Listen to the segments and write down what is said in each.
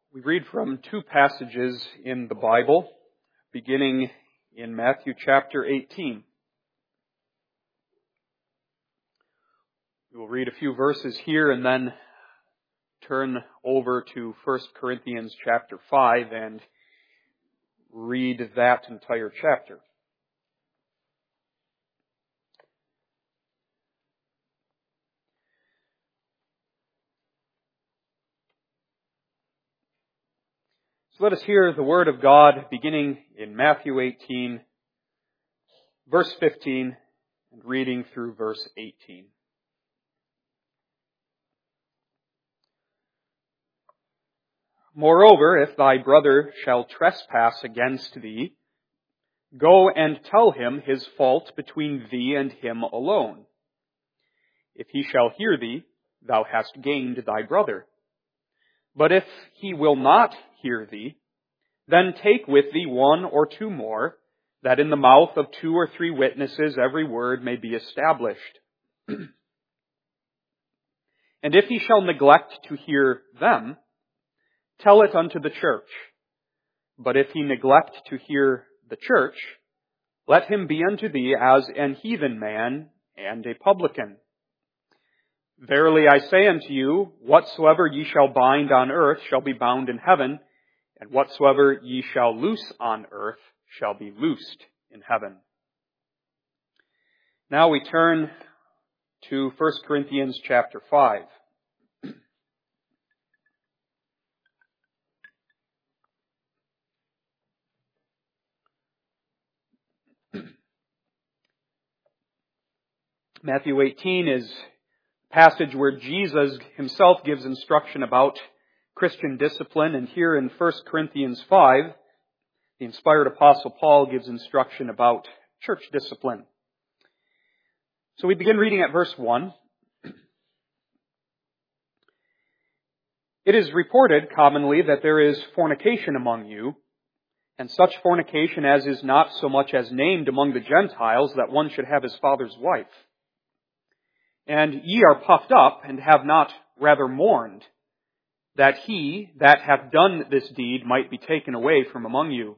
We read from two passages in the Bible, beginning in Matthew chapter 18. We will read a few verses here and then turn over to 1 Corinthians chapter 5 and read that entire chapter. So let us hear the word of God beginning in Matthew 18, verse 15, and reading through verse 18. Moreover, if thy brother shall trespass against thee, go and tell him his fault between thee and him alone. If he shall hear thee, thou hast gained thy brother. But if he will not hear thee, then take with thee one or two more, that in the mouth of 2 or 3 witnesses every word may be established. And if he shall neglect to hear them, tell it unto the church. But if he neglect to hear the church, let him be unto thee as an heathen man and a publican. Verily I say unto you, whatsoever ye shall bind on earth shall be bound in heaven, and whatsoever ye shall loose on earth shall be loosed in heaven. Now we turn to 1 Corinthians chapter 5. Matthew 18 is a passage where Jesus himself gives instruction about Christian discipline, and here in 1 Corinthians 5, the inspired apostle Paul gives instruction about church discipline. So we begin reading at verse 1. It is reported commonly that there is fornication among you, and such fornication as is not so much as named among the Gentiles, that one should have his father's wife. And ye are puffed up, and have not rather mourned, that he that hath done this deed might be taken away from among you.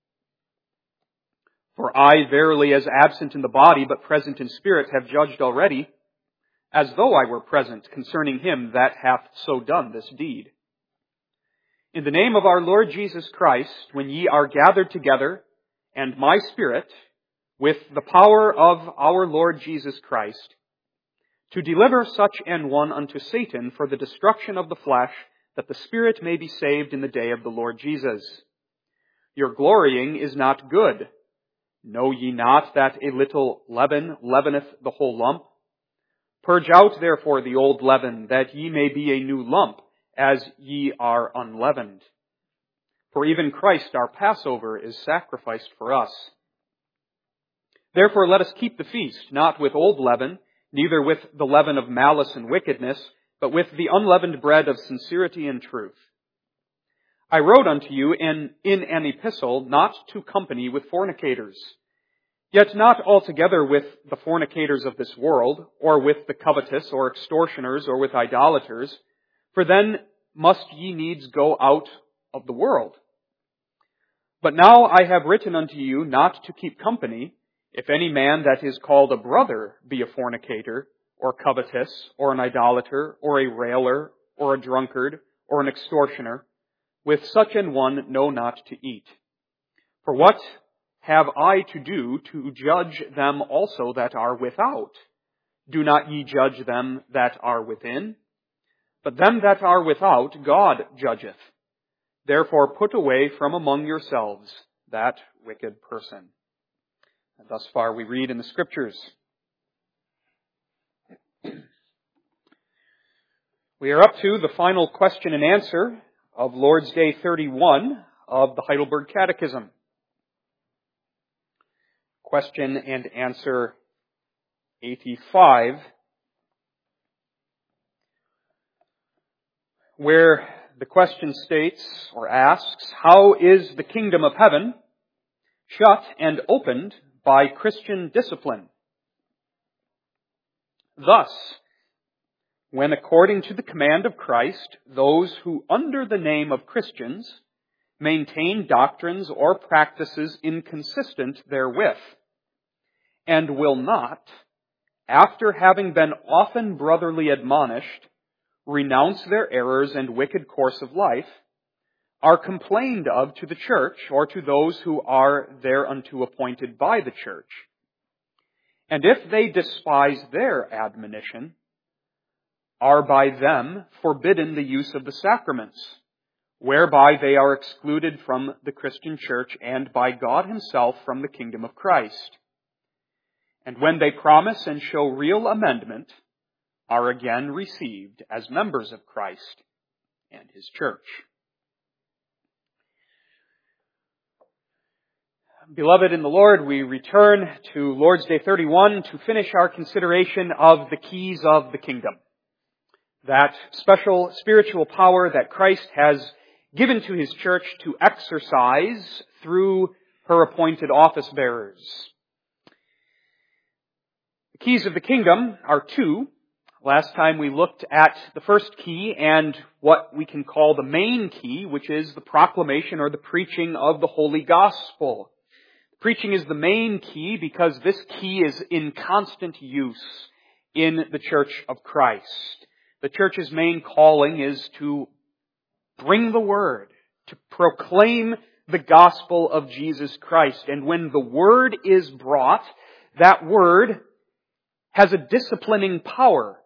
For I verily, as absent in the body, but present in spirit, have judged already, as though I were present, concerning him that hath so done this deed. In the name of our Lord Jesus Christ, when ye are gathered together, and my spirit, with the power of our Lord Jesus Christ, to deliver such an one unto Satan for the destruction of the flesh, that the spirit may be saved in the day of the Lord Jesus. Your glorying is not good. Know ye not that a little leaven leaveneth the whole lump? Purge out therefore the old leaven, that ye may be a new lump, as ye are unleavened. For even Christ our Passover is sacrificed for us. Therefore let us keep the feast, not with old leaven, neither with the leaven of malice and wickedness, but with the unleavened bread of sincerity and truth. I wrote unto you in an epistle not to company with fornicators, yet not altogether with the fornicators of this world, or with the covetous, or extortioners, or with idolaters, for then must ye needs go out of the world. But now I have written unto you not to keep company, if any man that is called a brother be a fornicator, or covetous, or an idolater, or a railer, or a drunkard, or an extortioner, with such an one know not to eat. For what have I to do to judge them also that are without? Do not ye judge them that are within? But them that are without God judgeth. Therefore put away from among yourselves that wicked person. And thus far we read in the Scriptures. We are up to the final question and answer of Lord's Day 31 of the Heidelberg Catechism. Question and answer 85, where the question states or asks, how is the kingdom of heaven shut and opened by Christian discipline? Thus, when, according to the command of Christ, those who under the name of Christians maintain doctrines or practices inconsistent therewith, and will not, after having been often brotherly admonished, renounce their errors and wicked course of life, are complained of to the church, or to those who are thereunto appointed by the church. And if they despise their admonition, are by them forbidden the use of the sacraments, whereby they are excluded from the Christian church and by God Himself from the kingdom of Christ. And when they promise and show real amendment, are again received as members of Christ and His church. Beloved in the Lord, we return to Lord's Day 31 to finish our consideration of the keys of the kingdom. That special spiritual power that Christ has given to His church to exercise through her appointed office bearers. The keys of the kingdom are two. Last time we looked at the first key and what we can call the main key, which is the proclamation or the preaching of the Holy Gospel. Preaching is the main key because this key is in constant use in the Church of Christ. The church's main calling is to bring the Word, to proclaim the gospel of Jesus Christ. And when the Word is brought, that Word has a disciplining power.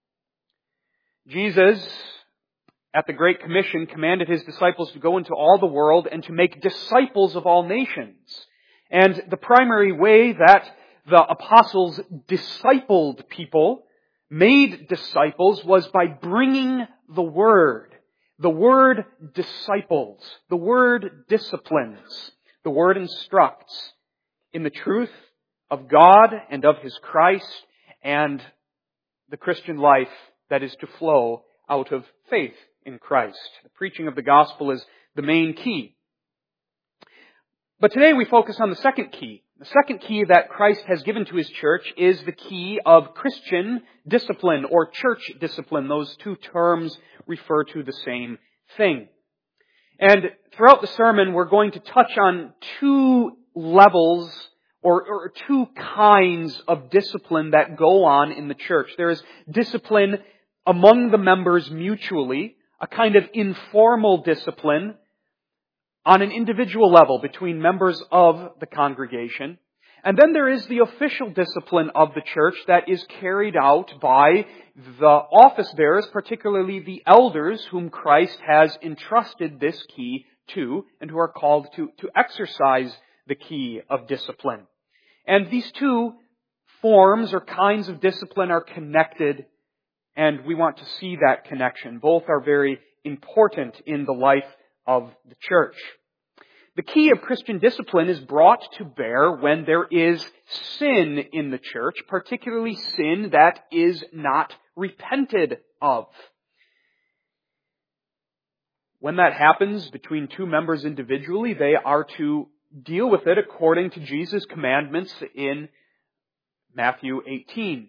Jesus, at the Great Commission, commanded His disciples to go into all the world and to make disciples of all nations. And the primary way that the apostles discipled people, made disciples, was by bringing the Word. The Word disciples. The Word disciplines. The Word instructs in the truth of God and of His Christ and the Christian life that is to flow out of faith in Christ. The preaching of the gospel is the main key. But today we focus on the second key. The second key that Christ has given to His church is the key of Christian discipline or church discipline. Those two terms refer to the same thing. And throughout the sermon, we're going to touch on two levels or two kinds of discipline that go on in the church. There is discipline among the members mutually, a kind of informal discipline on an individual level between members of the congregation. And then there is the official discipline of the church that is carried out by the office bearers, particularly the elders whom Christ has entrusted this key to and who are called to exercise the key of discipline. And these two forms or kinds of discipline are connected, and we want to see that connection. Both are very important in the life of the church. The key of Christian discipline is brought to bear when there is sin in the church, particularly sin that is not repented of. When that happens between two members individually, they are to deal with it according to Jesus' commandments in Matthew 18.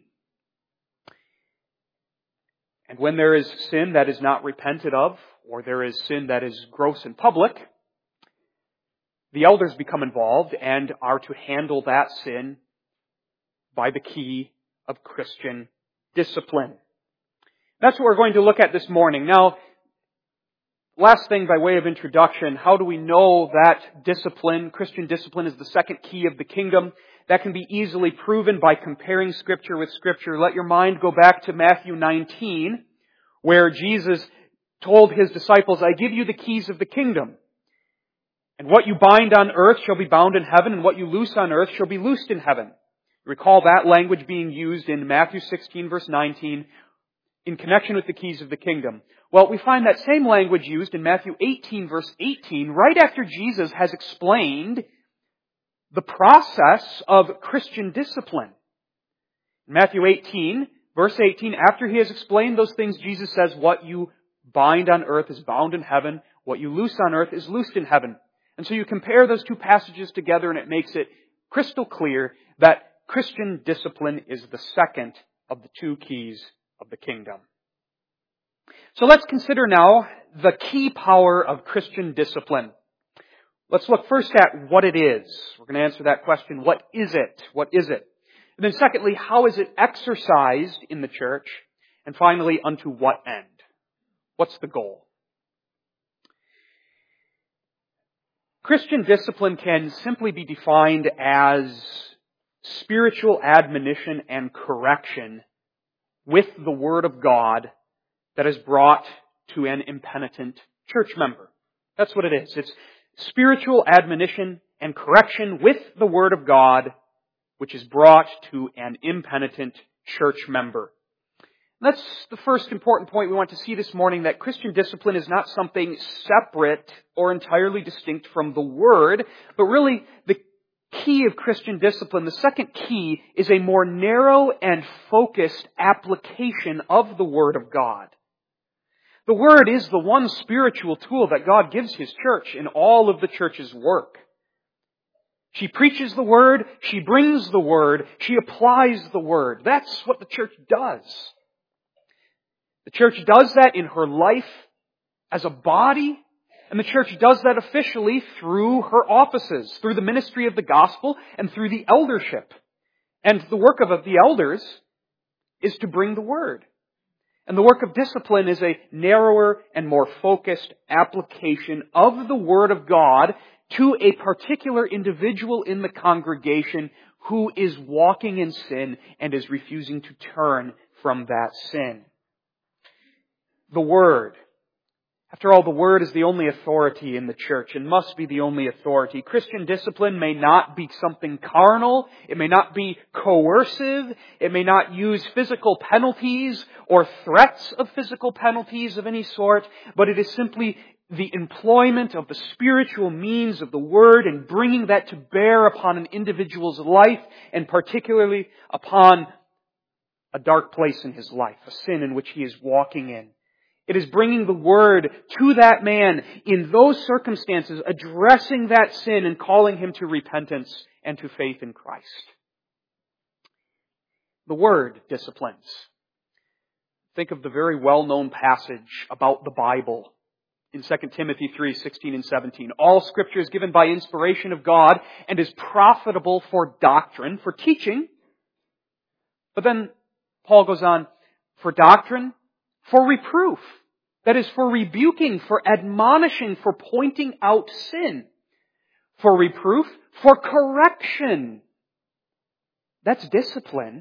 And when there is sin that is not repented of, or there is sin that is gross in public, the elders become involved and are to handle that sin by the key of Christian discipline. That's what we're going to look at this morning. Now, last thing by way of introduction, how do we know that discipline, Christian discipline, is the second key of the kingdom? That can be easily proven by comparing Scripture with Scripture. Let your mind go back to Matthew 19, where Jesus told His disciples, "I give you the keys of the kingdom. And what you bind on earth shall be bound in heaven, and what you loose on earth shall be loosed in heaven." Recall that language being used in Matthew 16, verse 19, in connection with the keys of the kingdom. Well, we find that same language used in Matthew 18, verse 18, right after Jesus has explained the process of Christian discipline. In Matthew 18, verse 18, after He has explained those things, Jesus says, "What you bind on earth is bound in heaven. What you loose on earth is loosed in heaven." And so you compare those two passages together and it makes it crystal clear that Christian discipline is the second of the two keys of the kingdom. So let's consider now the key power of Christian discipline. Let's look first at what it is. We're going to answer that question. What is it? What is it? And then secondly, how is it exercised in the church? And finally, unto what end? What's the goal? Christian discipline can simply be defined as spiritual admonition and correction with the Word of God that is brought to an impenitent church member. That's what it is. It's spiritual admonition and correction with the Word of God which is brought to an impenitent church member. That's the first important point we want to see this morning, that Christian discipline is not something separate or entirely distinct from the Word, but really the key of Christian discipline, the second key, is a more narrow and focused application of the Word of God. The Word is the one spiritual tool that God gives His church in all of the church's work. She preaches the Word, she brings the Word, she applies the Word. That's what the church does. The church does that in her life as a body, and the church does that officially through her offices, through the ministry of the gospel, and through the eldership. And the work of the elders is to bring the Word. And the work of discipline is a narrower and more focused application of the Word of God to a particular individual in the congregation who is walking in sin and is refusing to turn from that sin. The Word. After all, the Word is the only authority in the church and must be the only authority. Christian discipline may not be something carnal. It may not be coercive. It may not use physical penalties or threats of physical penalties of any sort, but it is simply the employment of the spiritual means of the Word and bringing that to bear upon an individual's life, and particularly upon a dark place in his life, a sin in which he is walking in. It is bringing the Word to that man in those circumstances, addressing that sin and calling him to repentance and to faith in Christ. The Word disciplines. Think of the very well-known passage about the Bible in 2 Timothy 3:16 and 17. All Scripture is given by inspiration of God and is profitable for doctrine, for teaching. But then Paul goes on, for doctrine, for reproof. That is, for rebuking, for admonishing, for pointing out sin. For reproof, for correction. That's discipline.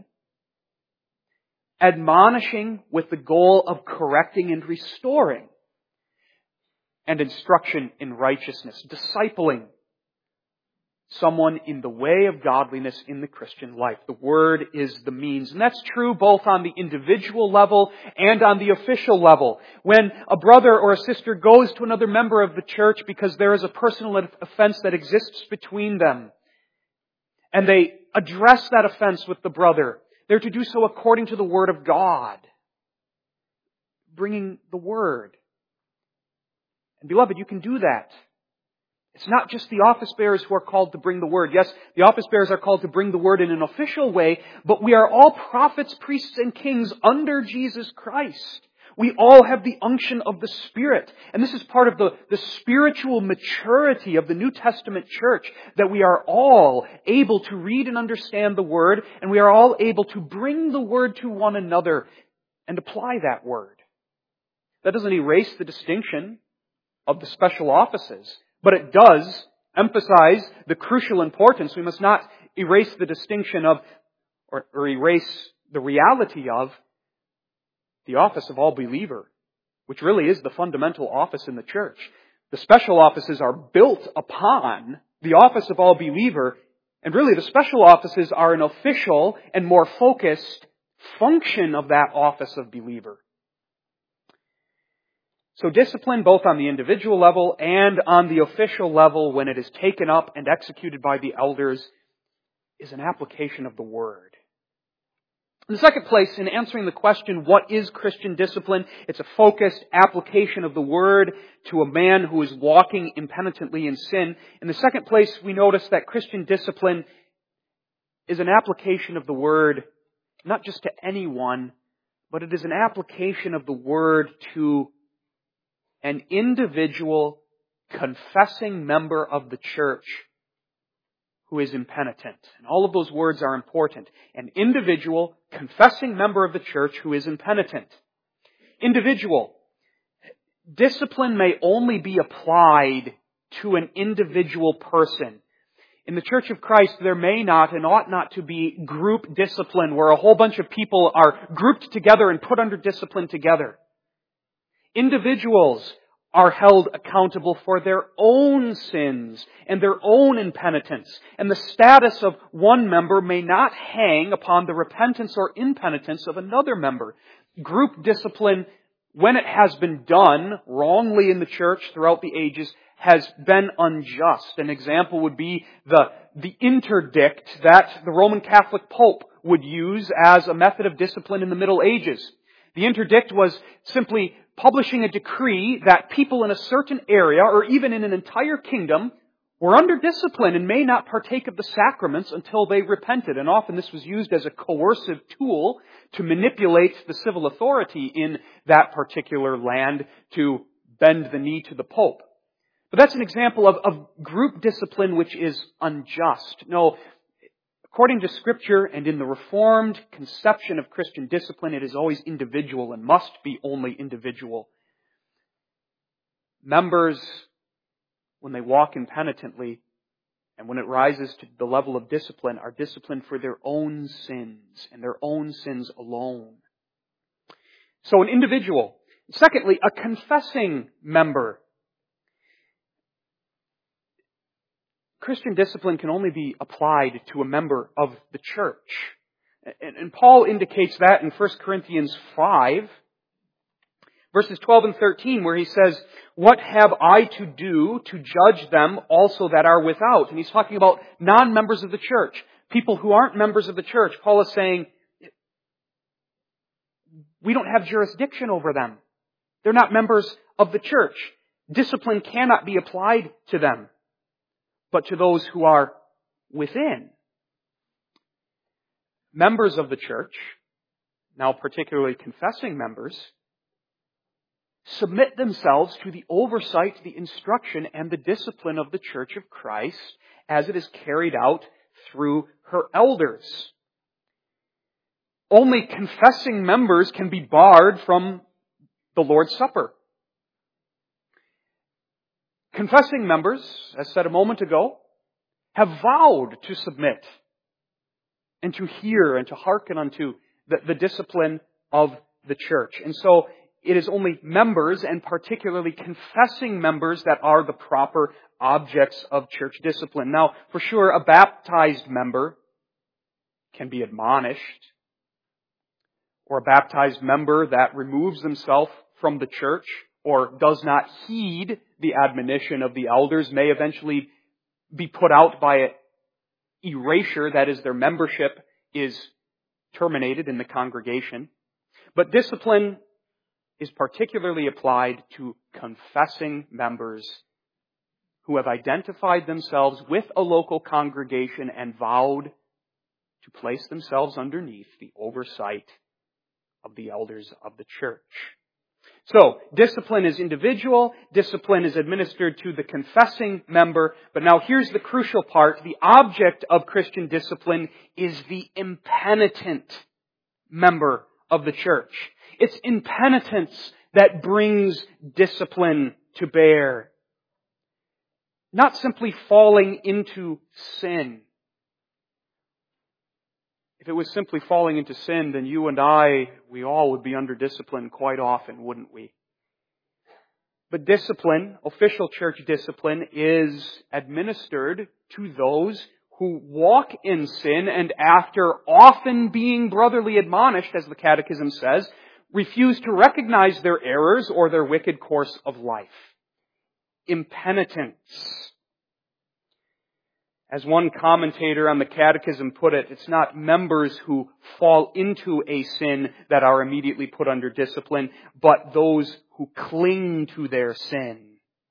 Admonishing with the goal of correcting and restoring. And instruction in righteousness. Discipling someone in the way of godliness in the Christian life. The Word is the means. And that's true both on the individual level and on the official level. When a brother or a sister goes to another member of the church because there is a personal offense that exists between them, and they address that offense with the brother, they're to do so according to the Word of God. Bringing the Word. And beloved, you can do that. It's not just the office bearers who are called to bring the Word. Yes, the office bearers are called to bring the Word in an official way, but we are all prophets, priests, and kings under Jesus Christ. We all have the unction of the Spirit. And this is part of the spiritual maturity of the New Testament church, that we are all able to read and understand the Word, and we are all able to bring the Word to one another and apply that Word. That doesn't erase the distinction of the special offices, but it does emphasize the crucial importance. We must not erase the distinction of, or erase the reality of, the office of all believer, which really is the fundamental office in the church. The special offices are built upon the office of all believer, and really the special offices are an official and more focused function of that office of believer. So discipline, both on the individual level and on the official level, when it is taken up and executed by the elders, is an application of the Word. In the second place, in answering the question, what is Christian discipline? It's a focused application of the Word to a man who is walking impenitently in sin. In the second place, we notice that Christian discipline is an application of the Word, not just to anyone, but it is an application of the word to an individual confessing member of the church who is impenitent. And all of those words are important. An individual confessing member of the church who is impenitent. Individual. Discipline may only be applied to an individual person. In the Church of Christ, there may not and ought not to be group discipline where a whole bunch of people are grouped together and put under discipline together. Individuals are held accountable for their own sins and their own impenitence. And the status of one member may not hang upon the repentance or impenitence of another member. Group discipline, when it has been done wrongly in the church throughout the ages, has been unjust. An example would be the interdict that the Roman Catholic Pope would use as a method of discipline in the Middle Ages. The interdict was simply publishing a decree that people in a certain area, or even in an entire kingdom, were under discipline and may not partake of the sacraments until they repented. And often this was used as a coercive tool to manipulate the civil authority in that particular land to bend the knee to the Pope. But that's an example of group discipline which is unjust. No, according to Scripture and in the Reformed conception of Christian discipline, it is always individual and must be only individual. Members, when they walk impenitently and when it rises to the level of discipline, are disciplined for their own sins and their own sins alone. So an individual. Secondly, a confessing member. Christian discipline can only be applied to a member of the church. And Paul indicates that in 1 Corinthians 5, verses 12 and 13, where he says, "What have I to do to judge them also that are without?" And he's talking about non-members of the church, people who aren't members of the church. Paul is saying, we don't have jurisdiction over them. They're not members of the church. Discipline cannot be applied to them, but to those who are within. Members of the church, now particularly confessing members, submit themselves to the oversight, the instruction, and the discipline of the Church of Christ as it is carried out through her elders. Only confessing members can be barred from the Lord's Supper. Confessing members, as said a moment ago, have vowed to submit and to hear and to hearken unto the discipline of the church. And so it is only members, and particularly confessing members, that are the proper objects of church discipline. Now, for sure, a baptized member can be admonished, or a baptized member that removes himself from the church or does not heed the admonition of the elders may eventually be put out by erasure, that is, their membership is terminated in the congregation. But discipline is particularly applied to confessing members who have identified themselves with a local congregation and vowed to place themselves underneath the oversight of the elders of the church. So, discipline is individual, discipline is administered to the confessing member, but now here's the crucial part. The object of Christian discipline is the impenitent member of the church. It's impenitence that brings discipline to bear. Not simply falling into sin. If it was simply falling into sin, then you and I, we all would be under discipline quite often, wouldn't we? But discipline, official church discipline, is administered to those who walk in sin and after often being brotherly admonished, as the Catechism says, refuse to recognize their errors or their wicked course of life. Impenitence. As one commentator on the Catechism put it, it's not members who fall into a sin that are immediately put under discipline, but those who cling to their sin.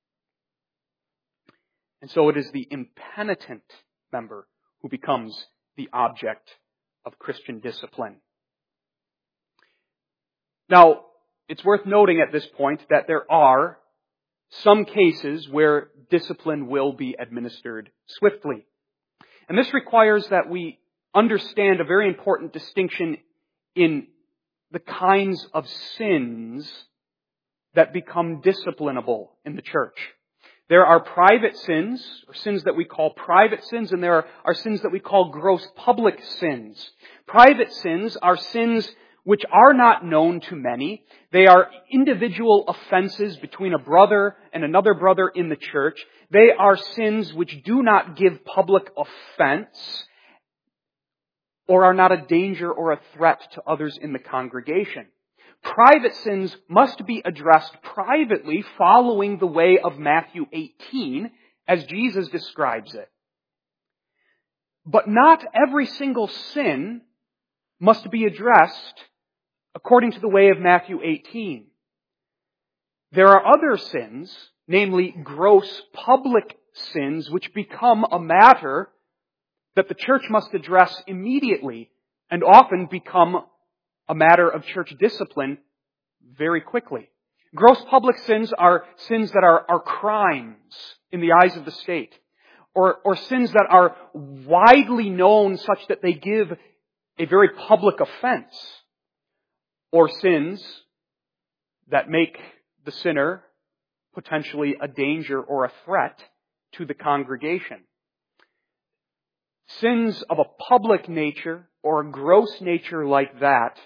And so it is the impenitent member who becomes the object of Christian discipline. Now, it's worth noting at this point that there are some cases where discipline will be administered swiftly. And this requires that we understand a very important distinction in the kinds of sins that become disciplinable in the church. There are private sins, or sins that we call private sins, and there are sins that we call gross public sins. Private sins are sins which are not known to many. They are individual offenses between a brother and another brother in the church. They are sins which do not give public offense or are not a danger or a threat to others in the congregation. Private sins must be addressed privately following the way of Matthew 18 as Jesus describes it. But not every single sin must be addressed according to the way of Matthew 18. There are other sins, namely gross public sins, which become a matter that the church must address immediately and often become a matter of church discipline very quickly. Gross public sins are sins that are crimes in the eyes of the state, or sins that are widely known such that they give a very public offense, or sins that make the sinner potentially a danger or a threat to the congregation. Sins of a public nature or a gross nature like that,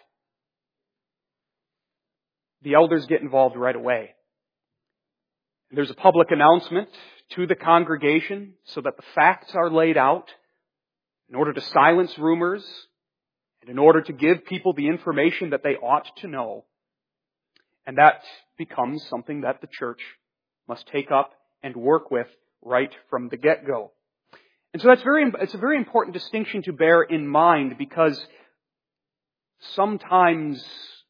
the elders get involved right away. There's a public announcement to the congregation so that the facts are laid out in order to silence rumors and in order to give people the information that they ought to know. And that becomes something that the church must take up and work with right from the get-go. And so it's a very important distinction to bear in mind, because sometimes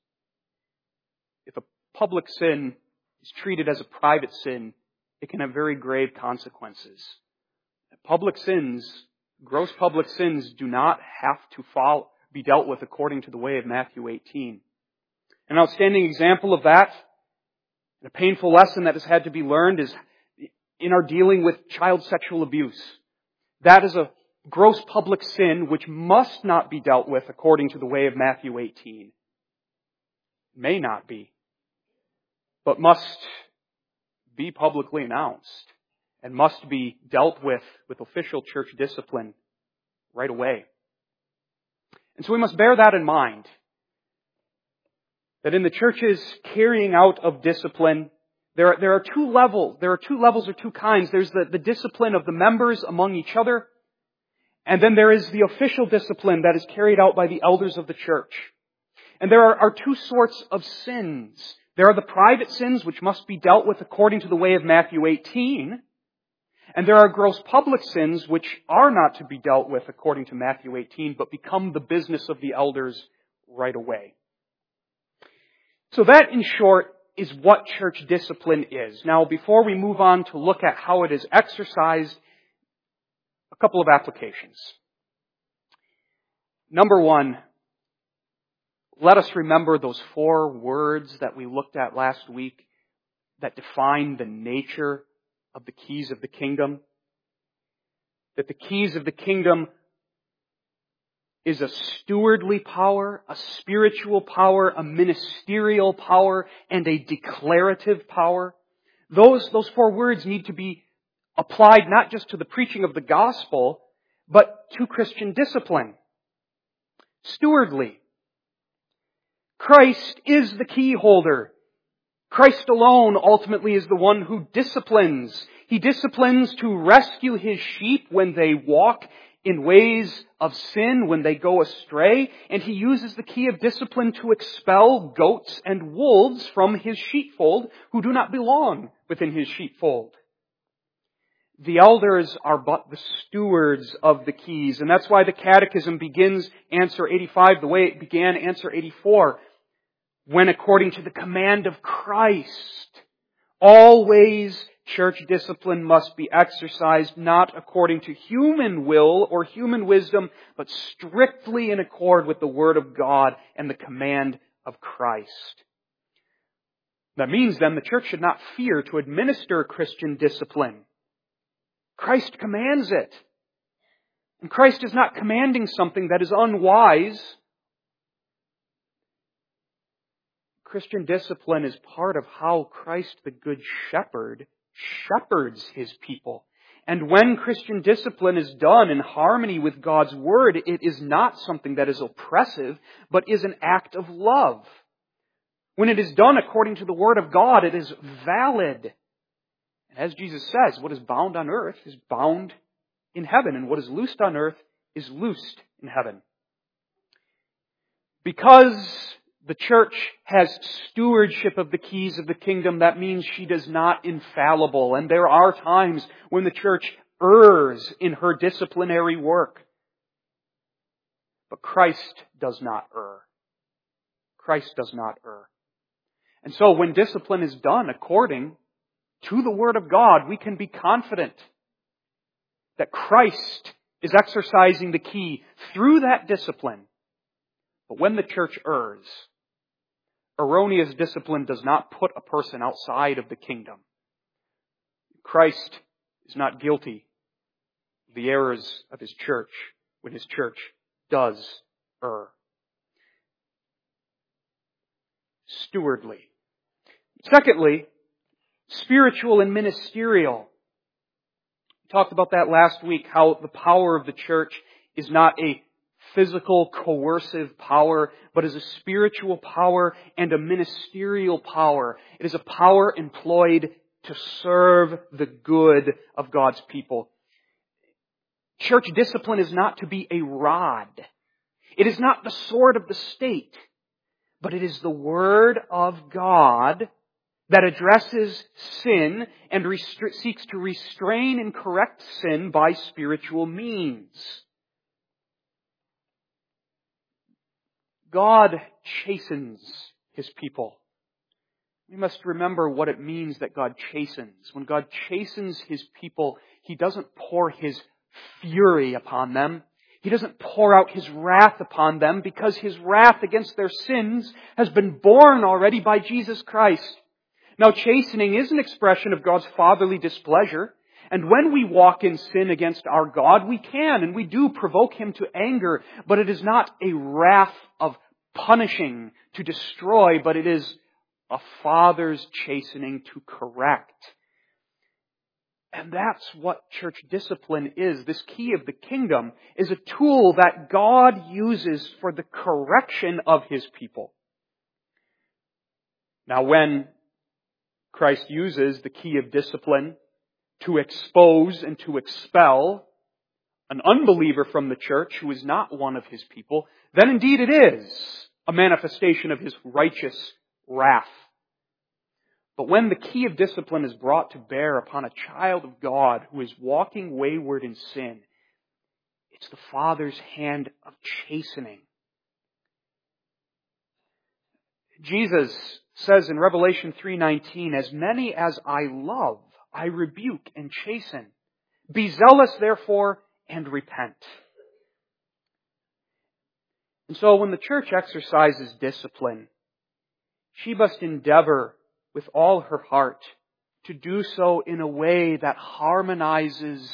if a public sin is treated as a private sin, it can have very grave consequences. Public sins, gross public sins, do not have to be dealt with according to the way of Matthew 18. An outstanding example of that, and a painful lesson that has had to be learned, is in our dealing with child sexual abuse. That is a gross public sin which must not be dealt with according to the way of Matthew 18. May not be, but must be publicly announced and must be dealt with official church discipline right away. And so we must bear that in mind, that in the church's carrying out of discipline, there are two levels. There are two levels or two kinds. There's the discipline of the members among each other, and then there is the official discipline that is carried out by the elders of the church. And there are two sorts of sins. There are the private sins which must be dealt with according to the way of Matthew 18, and there are gross public sins which are not to be dealt with according to Matthew 18, but become the business of the elders right away. So that, in short, is what church discipline is. Now, before we move on to look at how it is exercised, a couple of applications. Number one, let us remember those 4 words that we looked at last week that define the nature of the keys of the kingdom. That the keys of the kingdom is a stewardly power, a spiritual power, a ministerial power, and a declarative power. Those 4 words need to be applied not just to the preaching of the gospel, but to Christian discipline. Stewardly. Christ is the key holder. Christ alone ultimately is the one who disciplines. He disciplines to rescue His sheep when they walk in ways of sin, when they go astray, and He uses the key of discipline to expel goats and wolves from His sheepfold who do not belong within His sheepfold. The elders are but the stewards of the keys, and that's why the Catechism begins answer 85 the way it began answer 84, when according to the command of Christ, always church discipline must be exercised not according to human will or human wisdom, but strictly in accord with the Word of God and the command of Christ. That means then the church should not fear to administer Christian discipline. Christ commands it. And Christ is not commanding something that is unwise. Christian discipline is part of how Christ, the Good Shepherd, shepherds His people. And when Christian discipline is done in harmony with God's Word, it is not something that is oppressive, but is an act of love. When it is done according to the Word of God, it is valid. As Jesus says, what is bound on earth is bound in heaven, and what is loosed on earth is loosed in heaven. Because the church has stewardship of the keys of the kingdom, that means she is not infallible. And there are times when the church errs in her disciplinary work. But Christ does not err. Christ does not err. And so when discipline is done according to the Word of God, we can be confident that Christ is exercising the key through that discipline. But when the church errs, erroneous discipline does not put a person outside of the kingdom. Christ is not guilty of the errors of His church when His church does err. Stewardly. Secondly, spiritual and ministerial. We talked about that last week, how the power of the church is not a physical, coercive power, but is a spiritual power and a ministerial power. It is a power employed to serve the good of God's people. Church discipline is not to be a rod. It is not the sword of the state, but it is the Word of God that addresses sin and seeks to restrain and correct sin by spiritual means. God chastens His people. We must remember what it means that God chastens. When God chastens His people, He doesn't pour His fury upon them. He doesn't pour out His wrath upon them, because His wrath against their sins has been borne already by Jesus Christ. Now, chastening is an expression of God's fatherly displeasure. And when we walk in sin against our God, we can and we do provoke Him to anger. But it is not a wrath of punishing to destroy, but it is a father's chastening to correct. And that's what church discipline is. This key of the kingdom is a tool that God uses for the correction of His people. Now, when Christ uses the key of discipline to expose and to expel an unbeliever from the church who is not one of His people, then indeed it is a manifestation of His righteous wrath. But when the key of discipline is brought to bear upon a child of God who is walking wayward in sin, it's the Father's hand of chastening. Jesus says in Revelation 3:19, "As many as I love, I rebuke and chasten. Be zealous, therefore, and repent." And so when the church exercises discipline, she must endeavor with all her heart to do so in a way that harmonizes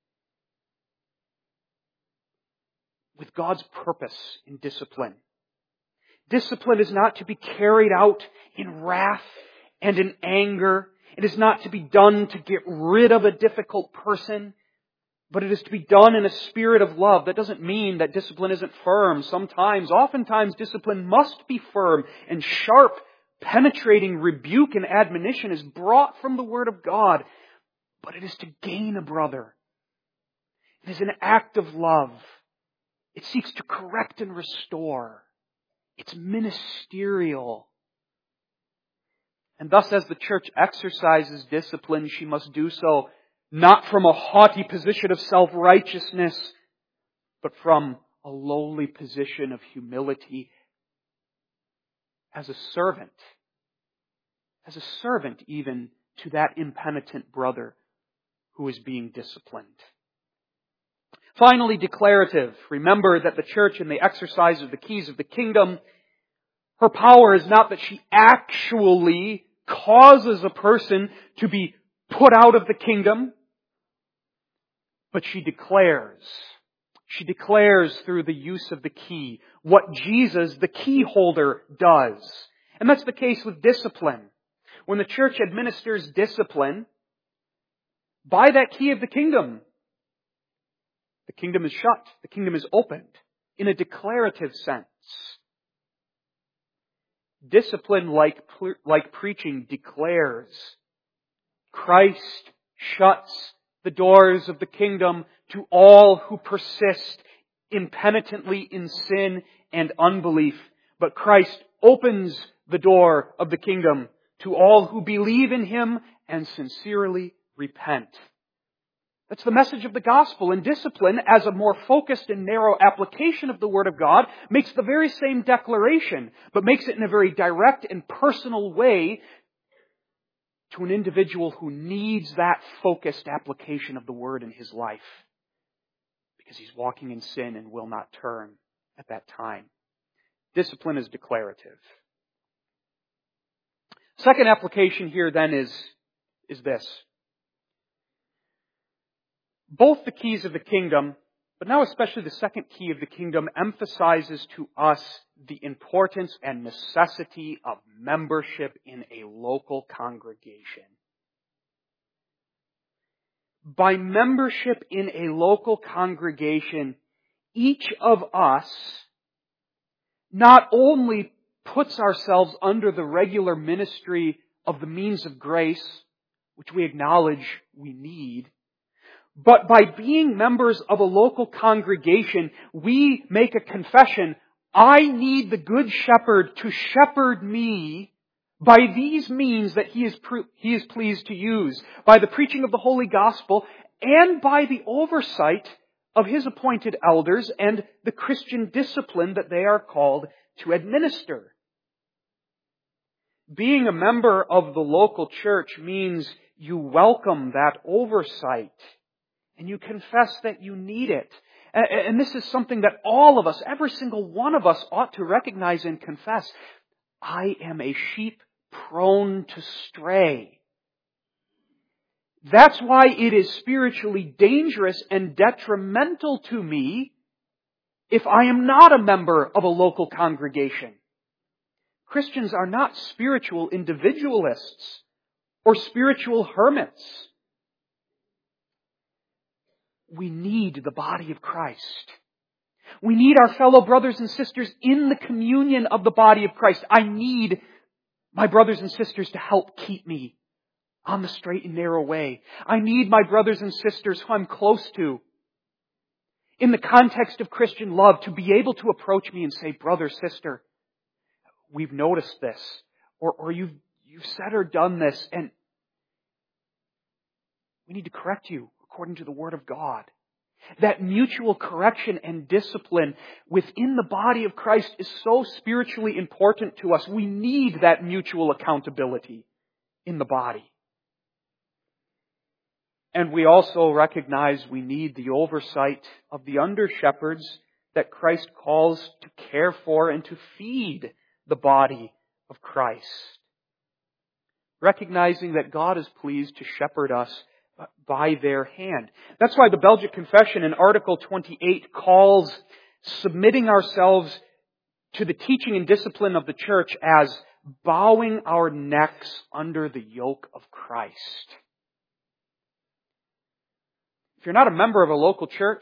with God's purpose in discipline. Discipline is not to be carried out in wrath and in anger. It is not to be done to get rid of a difficult person, but it is to be done in a spirit of love. That doesn't mean that discipline isn't firm. Oftentimes, discipline must be firm, and sharp, penetrating rebuke and admonition is brought from the Word of God. But it is to gain a brother. It is an act of love. It seeks to correct and restore. It's ministerial. And thus, as the church exercises discipline, she must do so not from a haughty position of self-righteousness, but from a lowly position of humility as a servant even to that impenitent brother who is being disciplined. Finally, declarative. Remember that the church, in the exercise of the keys of the kingdom, Her power is not that she actually causes a person to be put out of the kingdom, but she declares. She declares through the use of the key what Jesus, the key holder, does. And that's the case with discipline. When the church administers discipline, by that key of the kingdom is shut, the kingdom is opened in a declarative sense. Discipline, like preaching, declares. Christ shuts the doors of the kingdom to all who persist impenitently in sin and unbelief. But Christ opens the door of the kingdom to all who believe in Him and sincerely repent. That's the message of the gospel. And discipline, as a more focused and narrow application of the Word of God, makes the very same declaration, but makes it in a very direct and personal way to an individual who needs that focused application of the Word in his life, because he's walking in sin and will not turn at that time. Discipline is declarative. Second application here then is this. Both the keys of the kingdom, but now especially the second key of the kingdom, emphasizes to us the importance and necessity of membership in a local congregation. By membership in a local congregation, each of us not only puts ourselves under the regular ministry of the means of grace, which we acknowledge we need, but by being members of a local congregation, we make a confession, I need the Good Shepherd to shepherd me by these means that He is pleased to use, by the preaching of the Holy Gospel and by the oversight of His appointed elders and the Christian discipline that they are called to administer. Being a member of the local church means you welcome that oversight and you confess that you need it. And this is something that all of us, every single one of us, ought to recognize and confess. I am a sheep prone to stray. That's why it is spiritually dangerous and detrimental to me if I am not a member of a local congregation. Christians are not spiritual individualists or spiritual hermits. We need the body of Christ. We need our fellow brothers and sisters in the communion of the body of Christ. I need my brothers and sisters to help keep me on the straight and narrow way. I need my brothers and sisters who I'm close to, in the context of Christian love, to be able to approach me and say, brother, sister, we've noticed this, or you've said or done this, and we need to correct you according to the Word of God. That mutual correction and discipline within the body of Christ is so spiritually important to us. We need that mutual accountability in the body. And we also recognize we need the oversight of the under-shepherds that Christ calls to care for and to feed the body of Christ. Recognizing that God is pleased to shepherd us by their hand. That's why the Belgic Confession in Article 28 calls submitting ourselves to the teaching and discipline of the church as bowing our necks under the yoke of Christ. If you're not a member of a local church,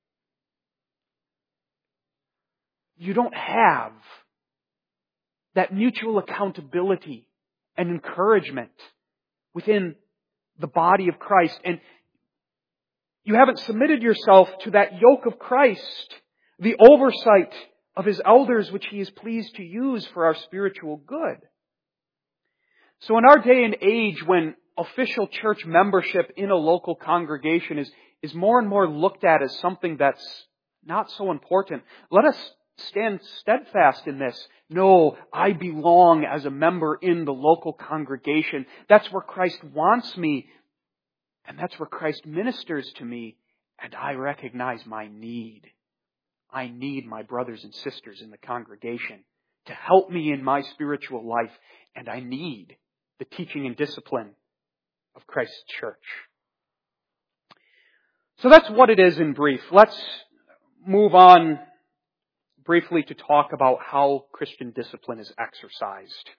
you don't have that mutual accountability and encouragement within the body of Christ. And you haven't submitted yourself to that yoke of Christ, the oversight of His elders, which He is pleased to use for our spiritual good. So in our day and age, when official church membership in a local congregation is more and more looked at as something that's not so important, let us stand steadfast in this. No, I belong as a member in the local congregation. That's where Christ wants me. And that's where Christ ministers to me. And I recognize my need. I need my brothers and sisters in the congregation to help me in my spiritual life, and I need the teaching and discipline of Christ's church. So that's what it is in brief. Let's move on briefly to talk about how Christian discipline is exercised.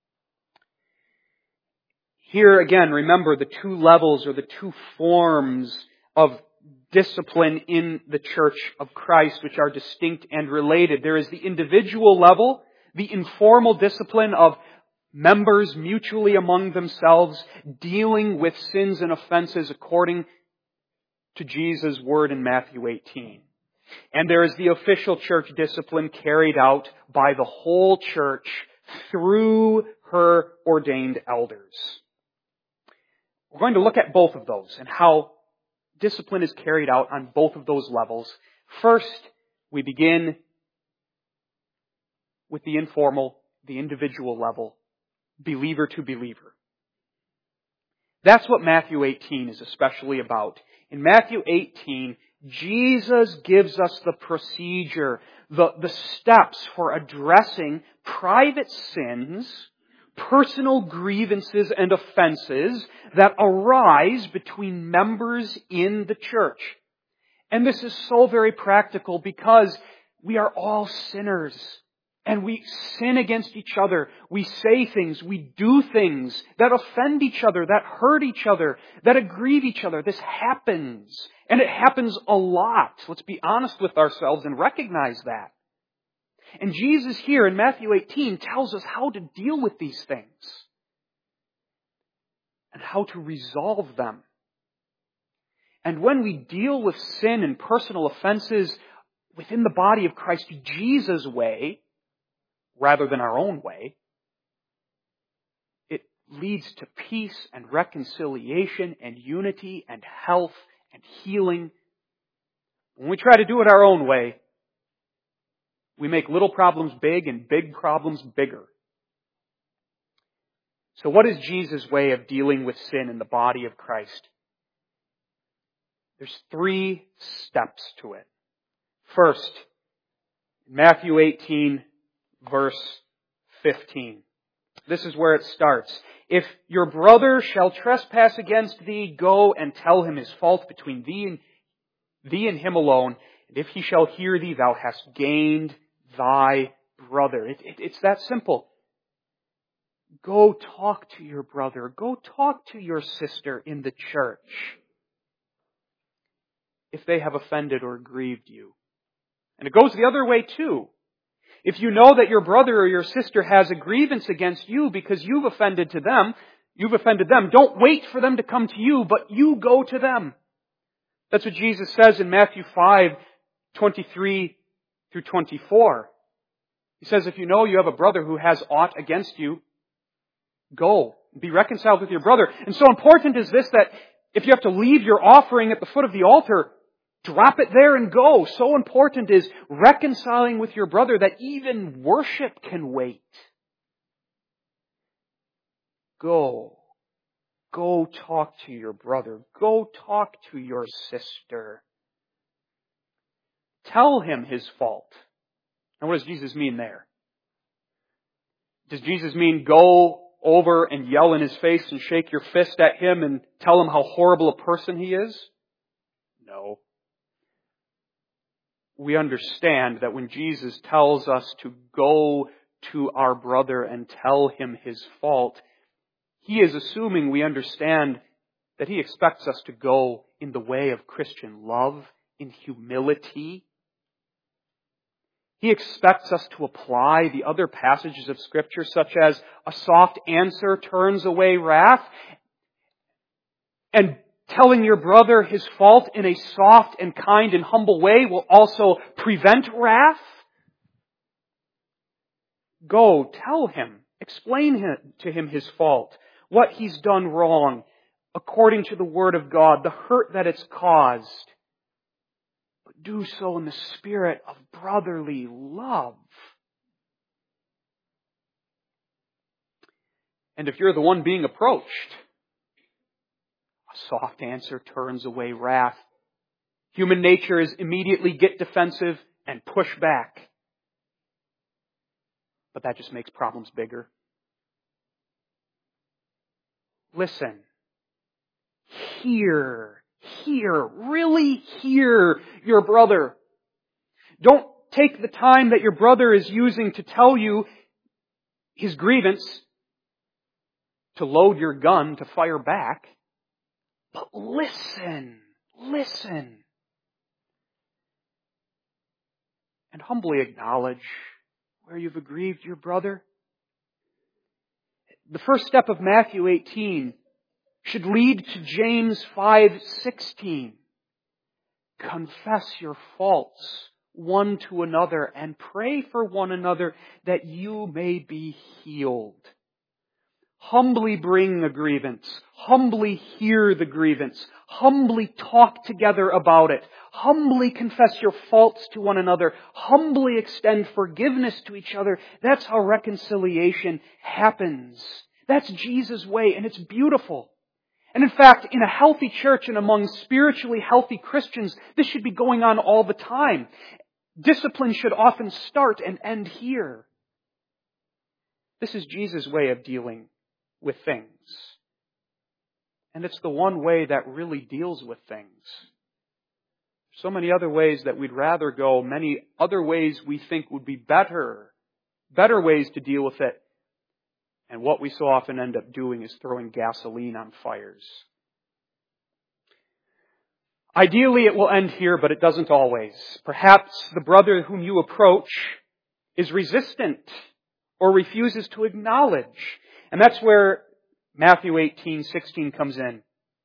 Here again, remember the two levels or the two forms of discipline in the church of Christ, which are distinct and related. There is the individual level, the informal discipline of members mutually among themselves, dealing with sins and offenses according to Jesus' word in Matthew 18. And there is the official church discipline carried out by the whole church through her ordained elders. We're going to look at both of those and how discipline is carried out on both of those levels. First, we begin with the informal, the individual level, believer to believer. That's what Matthew 18 is especially about. In Matthew 18, Jesus gives us the procedure, the steps for addressing private sins, personal grievances and offenses that arise between members in the church. And this is so very practical because we are all sinners. And we sin against each other. We say things, we do things that offend each other, that hurt each other, that aggrieve each other. This happens. And it happens a lot. Let's be honest with ourselves and recognize that. And Jesus here in Matthew 18 tells us how to deal with these things. And how to resolve them. And when we deal with sin and personal offenses within the body of Christ Jesus' way, rather than our own way, it leads to peace and reconciliation and unity and health and healing. When we try to do it our own way, we make little problems big and big problems bigger. So what is Jesus' way of dealing with sin in the body of Christ? There's 3 steps to it. First, Matthew 18, verse 15. This is where it starts. If your brother shall trespass against thee, go and tell him his fault between thee and him alone. And if he shall hear thee, thou hast gained thy brother. It's that simple. Go talk to your brother. Go talk to your sister in the church if they have offended or grieved you. And it goes the other way too. If you know that your brother or your sister has a grievance against you because you've offended them, don't wait for them to come to you, but you go to them. That's what Jesus says in Matthew 5:23 through 24. He says, if you know you have a brother who has aught against you, go, be reconciled with your brother. And so important is this that if you have to leave your offering at the foot of the altar, drop it there and go. So important is reconciling with your brother that even worship can wait. Go. Go talk to your brother. Go talk to your sister. Tell him his fault. And what does Jesus mean there? Does Jesus mean go over and yell in his face and shake your fist at him and tell him how horrible a person he is? No. We understand that when Jesus tells us to go to our brother and tell him his fault, he is assuming we understand that he expects us to go in the way of Christian love, in humility. He expects us to apply the other passages of Scripture, such as a soft answer turns away wrath, and telling your brother his fault in a soft and kind and humble way will also prevent wrath. Go, tell him, explain to him his fault, what he's done wrong, according to the Word of God, the hurt that it's caused. But do so in the spirit of brotherly love. And if you're the one being approached, a soft answer turns away wrath. Human nature is immediately get defensive and push back. but that just makes problems bigger. Listen. Really hear your brother. Don't take the time that your brother is using to tell you his grievance to load your gun to fire back. But listen. And humbly acknowledge where you've aggrieved your brother. The first step of Matthew 18 should lead to James 5:16. Confess your faults one to another and pray for one another that you may be healed. Humbly bring a grievance. Humbly hear the grievance. Humbly talk together about it. Humbly confess your faults to one another. Humbly extend forgiveness to each other. That's how reconciliation happens. That's Jesus' way, and it's beautiful. And in fact, in a healthy church and among spiritually healthy Christians, this should be going on all the time. Discipline should often start and end here. This is Jesus' way of dealing with things. And it's the one way that really deals with things. So many other ways that we'd rather go, many other ways we think would be better ways to deal with it. And what we so often end up doing is throwing gasoline on fires. Ideally, it will end here, but it doesn't always. Perhaps the brother whom you approach is resistant or refuses to acknowledge. And that's where Matthew 18:16 comes in.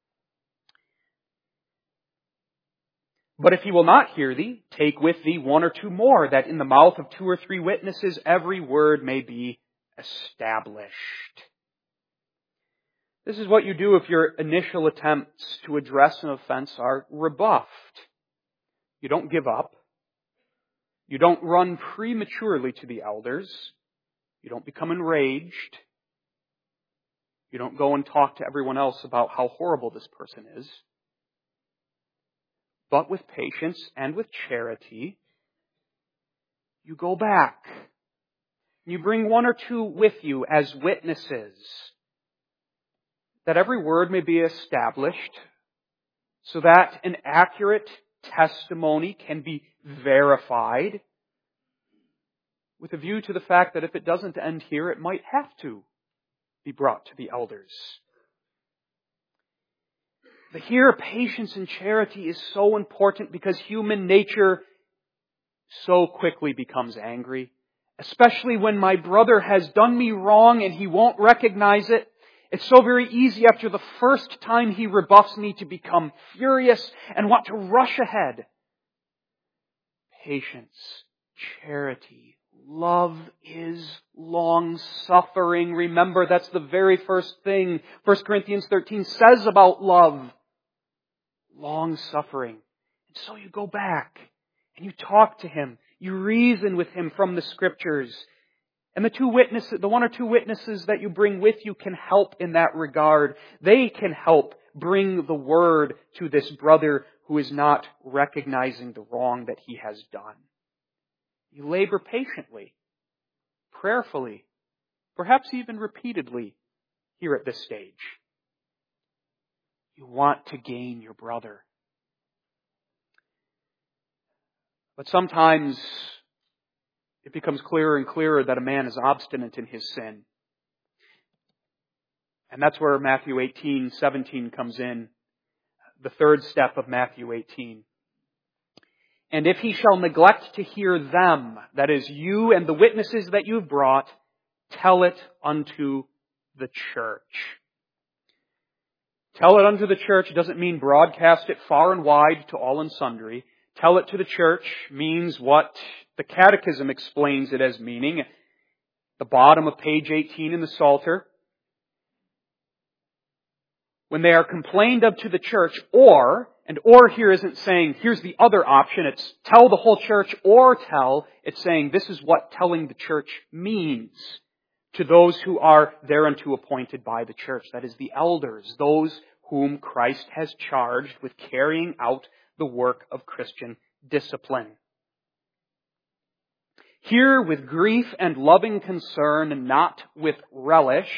But if he will not hear thee, take with thee one or two more, that in the mouth of 2 or 3 witnesses every word may be established. This is what you do if your initial attempts to address an offense are rebuffed. You don't give up. You don't run prematurely to the elders. You don't become enraged. You don't go and talk to everyone else about how horrible this person is. But with patience and with charity, you go back. You bring 1 or 2 with you as witnesses, that every word may be established, so that an accurate testimony can be verified, with a view to the fact that if it doesn't end here, it might have to be brought to the elders. But here, patience and charity is so important because human nature so quickly becomes angry, especially when my brother has done me wrong and he won't recognize it. It's so very easy after the first time he rebuffs me to become furious and want to rush ahead. Patience, charity, love is long-suffering. Remember, that's the very first thing 1 Corinthians 13 says about love. Long-suffering. And so you go back and you talk to him. You reason with him from the Scriptures. And the 1 or 2 witnesses that you bring with you can help in that regard. They can help bring the word to this brother who is not recognizing the wrong that he has done. You labor patiently, prayerfully, perhaps even repeatedly here at this stage. You want to gain your brother. But sometimes it becomes clearer and clearer that a man is obstinate in his sin. And that's where Matthew 18:17 comes in, the third step of Matthew 18. And if he shall neglect to hear them, that is, you and the witnesses that you've brought, tell it unto the church. Tell it unto the church doesn't mean broadcast it far and wide to all and sundry. Tell it to the church means what the Catechism explains it as meaning. The bottom of page 18 in the Psalter. When they are complained of to the church, or here isn't saying, here's the other option, it's tell the whole church or tell. It's saying this is what telling the church means to those who are thereunto appointed by the church. That is the elders, those whom Christ has charged with carrying out the work of Christian discipline. Hear with grief and loving concern, not with relish.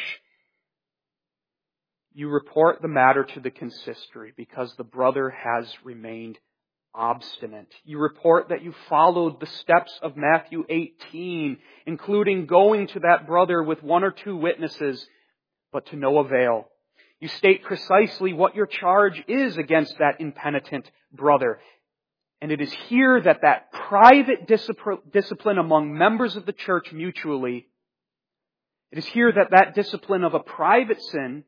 You report the matter to the consistory because the brother has remained obstinate. You report that you followed the steps of Matthew 18, including going to that brother with 1 or 2 witnesses, but to no avail. You state precisely what your charge is against that impenitent brother. And it is here that private discipline among members of the church mutually, it is here that discipline of a private sin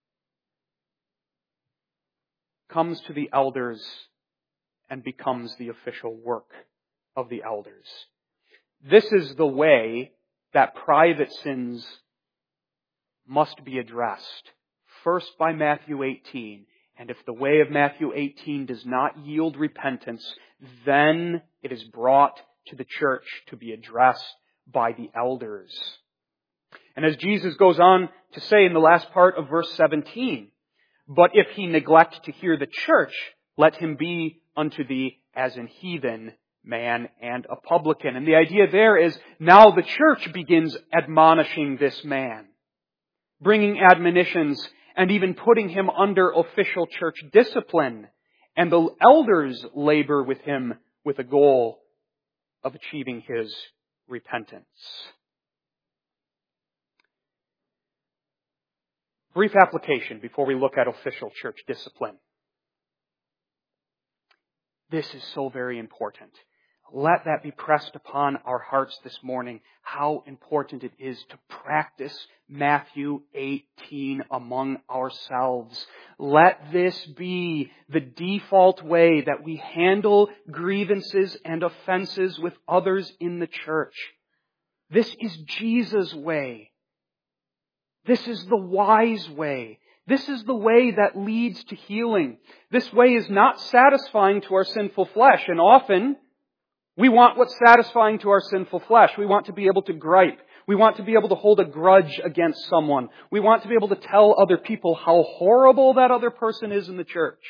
comes to the elders and becomes the official work of the elders. This is the way that private sins must be addressed. First by Matthew 18. And if the way of Matthew 18 does not yield repentance, then it is brought to the church to be addressed by the elders. And as Jesus goes on to say in the last part of verse 17, but if he neglect to hear the church, let him be unto thee as an heathen man and a publican. And the idea there is now the church begins admonishing this man, bringing admonitions and even putting him under official church discipline. And the elders labor with him with a goal of achieving his repentance. Brief application before we look at official church discipline. This is so very important. Let that be pressed upon our hearts this morning, how important it is to practice Matthew 18 among ourselves. Let this be the default way that we handle grievances and offenses with others in the church. This is Jesus' way. This is the wise way. This is the way that leads to healing. This way is not satisfying to our sinful flesh, and often we want what's satisfying to our sinful flesh. We want to be able to gripe. We want to be able to hold a grudge against someone. We want to be able to tell other people how horrible that other person is in the church.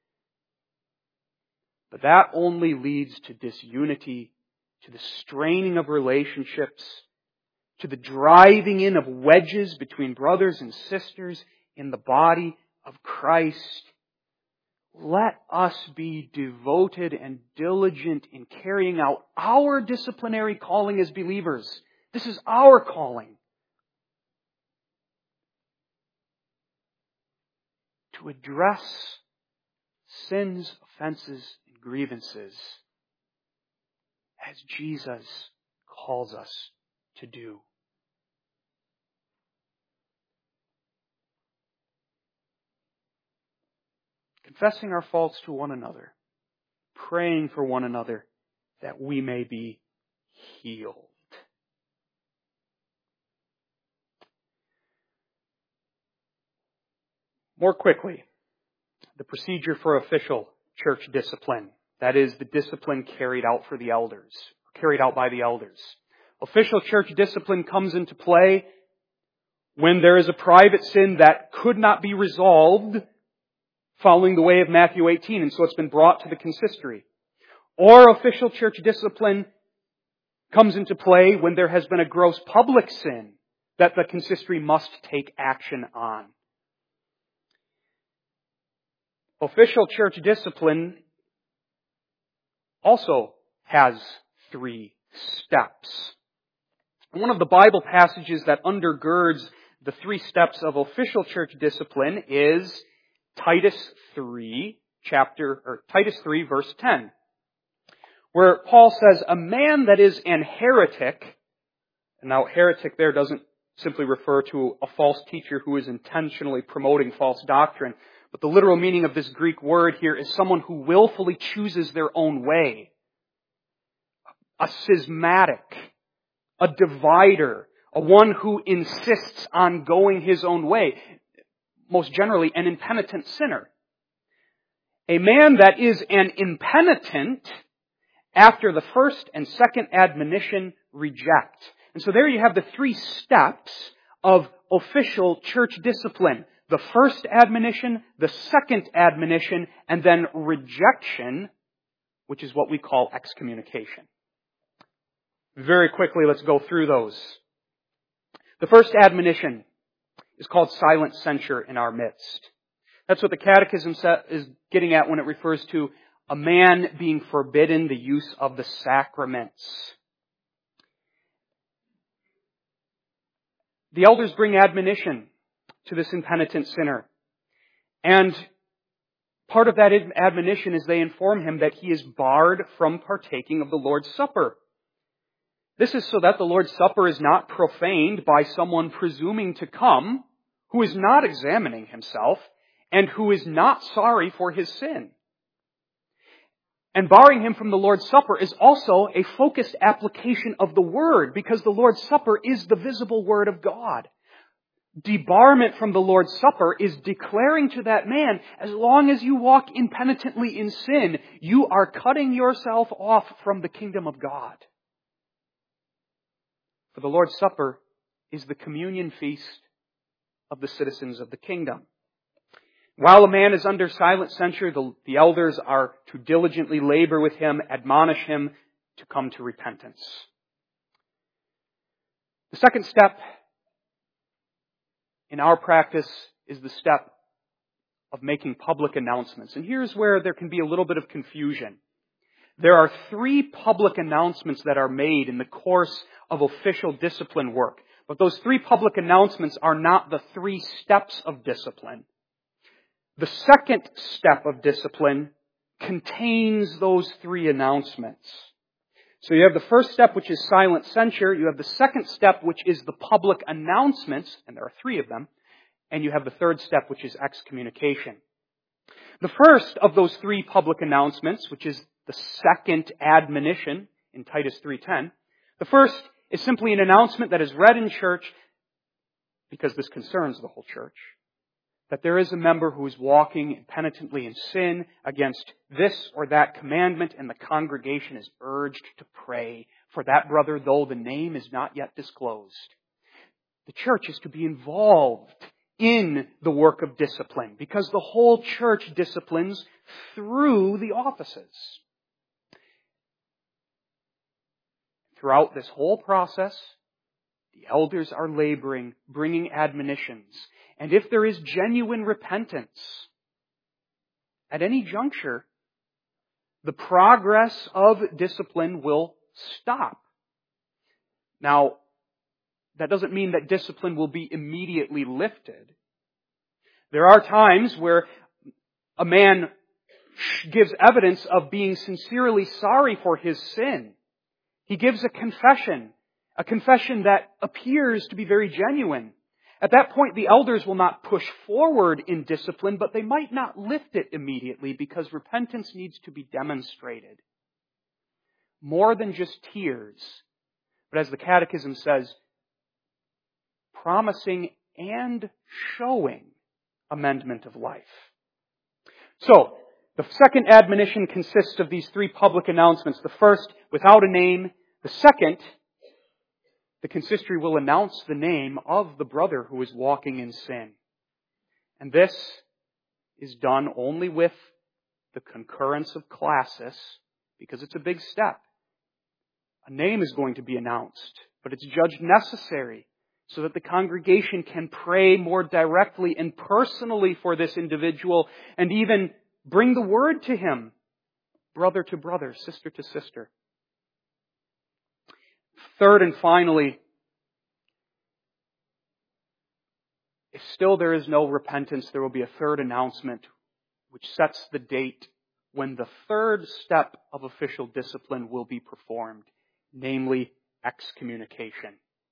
But that only leads to disunity, to the straining of relationships, to the driving in of wedges between brothers and sisters in the body of Christ. Let us be devoted and diligent in carrying out our disciplinary calling as believers. This is our calling. To address sins, offenses, and grievances as Jesus calls us to do. Confessing our faults to one another, praying for one another that we may be healed. More quickly, the procedure for official church discipline. That is the discipline carried out by the elders. Official church discipline comes into play when there is a private sin that could not be resolved following the way of Matthew 18, and so it's been brought to the consistory. Or official church discipline comes into play when there has been a gross public sin that the consistory must take action on. Official church discipline also has 3 steps. One of the Bible passages that undergirds the 3 steps of official church discipline is Titus 3 verse 10, where Paul says, a man that is an heretic, and now heretic there doesn't simply refer to a false teacher who is intentionally promoting false doctrine, but the literal meaning of this Greek word here is someone who willfully chooses their own way. A schismatic, a divider, a one who insists on going his own way. Most generally, an impenitent sinner. A man that is an impenitent, after the first and second admonition, reject. And so there you have the 3 steps of official church discipline. The first admonition, the second admonition, and then rejection, which is what we call excommunication. Very quickly, let's go through those. The first admonition is called silent censure in our midst. That's what the Catechism is getting at when it refers to a man being forbidden the use of the sacraments. The elders bring admonition to this impenitent sinner. And part of that admonition is they inform him that he is barred from partaking of the Lord's Supper. This is so that the Lord's Supper is not profaned by someone presuming to come who is not examining himself and who is not sorry for his sin. And barring him from the Lord's Supper is also a focused application of the Word, because the Lord's Supper is the visible Word of God. Debarment from the Lord's Supper is declaring to that man, as long as you walk impenitently in sin, you are cutting yourself off from the kingdom of God. For the Lord's Supper is the communion feast of the citizens of the kingdom. While a man is under silent censure, the elders are to diligently labor with him, admonish him to come to repentance. The second step in our practice is the step of making public announcements. And here's where there can be a little bit of confusion. There are 3 public announcements that are made in the course of official discipline work. But those 3 public announcements are not the 3 steps of discipline. The second step of discipline contains those 3 announcements. So you have the first step, which is silent censure. You have the second step, which is the public announcements, and there are 3 of them. And you have the third step, which is excommunication. The first of those 3 public announcements, which is the second admonition in Titus 3:10, the first is simply an announcement that is read in church, because this concerns the whole church, that there is a member who is walking impenitently in sin against this or that commandment, and the congregation is urged to pray for that brother, though the name is not yet disclosed. The church is to be involved in the work of discipline, because the whole church disciplines through the offices. Throughout this whole process, the elders are laboring, bringing admonitions. And if there is genuine repentance at any juncture, the progress of discipline will stop. Now, that doesn't mean that discipline will be immediately lifted. There are times where a man gives evidence of being sincerely sorry for his sin. He gives a confession that appears to be very genuine. At that point, the elders will not push forward in discipline, but they might not lift it immediately, because repentance needs to be demonstrated. More than just tears, but as the Catechism says, promising and showing amendment of life. So, the second admonition consists of these 3 public announcements. The first, without a name. The second, the consistory will announce the name of the brother who is walking in sin. And this is done only with the concurrence of classis, because it's a big step. A name is going to be announced, but it's judged necessary so that the congregation can pray more directly and personally for this individual, and even bring the word to him, brother to brother, sister to sister. Third and finally, if still there is no repentance, there will be a third announcement which sets the date when the third step of official discipline will be performed, namely excommunication.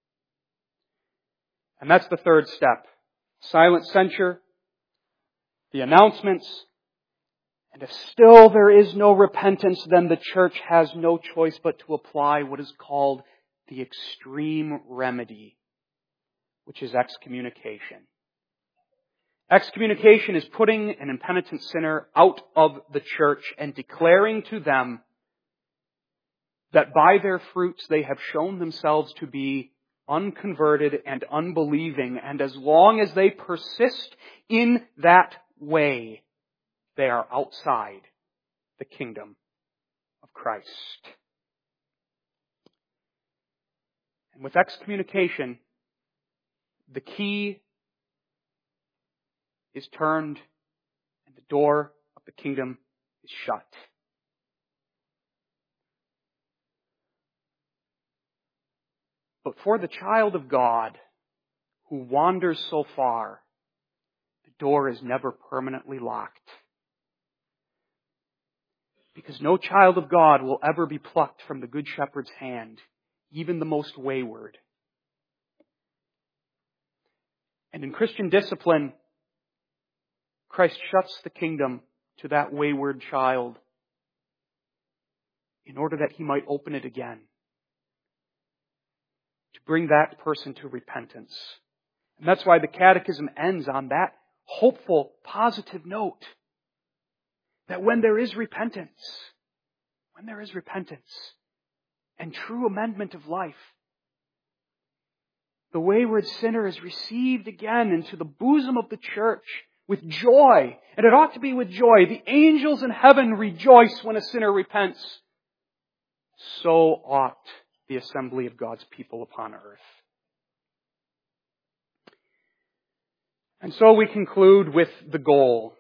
And that's the third step. Silent censure, the announcements, and if still there is no repentance, then the church has no choice but to apply what is called the extreme remedy, which is excommunication. Excommunication is putting an impenitent sinner out of the church and declaring to them that by their fruits they have shown themselves to be unconverted and unbelieving, and as long as they persist in that way, they are outside the kingdom of Christ. And with excommunication, the key is turned and the door of the kingdom is shut. But for the child of God who wanders so far, the door is never permanently locked. Because no child of God will ever be plucked from the Good Shepherd's hand, even the most wayward. And in Christian discipline, Christ shuts the kingdom to that wayward child in order that He might open it again, to bring that person to repentance. And that's why the Catechism ends on that hopeful, positive note. That when there is repentance and true amendment of life, the wayward sinner is received again into the bosom of the church with joy. And it ought to be with joy. The angels in heaven rejoice when a sinner repents. So ought the assembly of God's people upon earth. And so we conclude with the goal.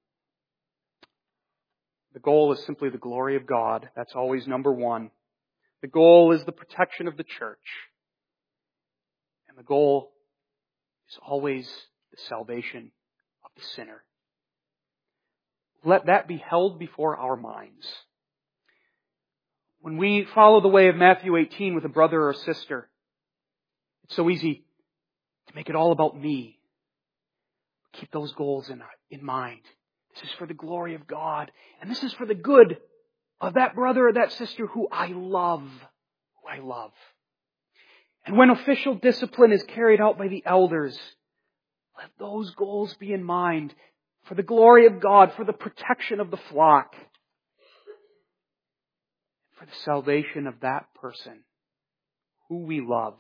The goal is simply the glory of God. That's always number one. The goal is the protection of the church. And the goal is always the salvation of the sinner. Let that be held before our minds. When we follow the way of Matthew 18 with a brother or a sister, it's so easy to make it all about me. Keep those goals in mind. This is for the glory of God. And this is for the good of that brother or that sister who I love. And when official discipline is carried out by the elders, let those goals be in mind for the glory of God, for the protection of the flock, for the salvation of that person who we love.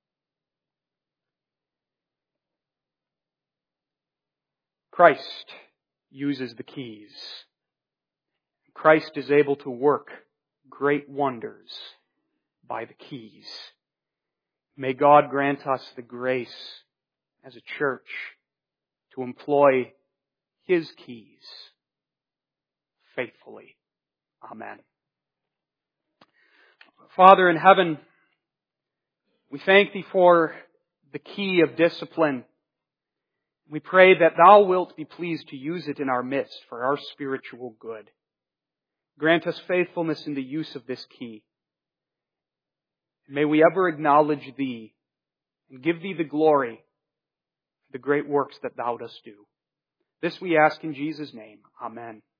Christ uses the keys. Christ is able to work great wonders by the keys. May God grant us the grace as a church to employ His keys faithfully. Amen. Father in heaven, we thank Thee for the key of discipline. We pray that Thou wilt be pleased to use it in our midst for our spiritual good. Grant us faithfulness in the use of this key. May we ever acknowledge Thee and give Thee the glory for the great works that Thou dost do. This we ask in Jesus' name. Amen.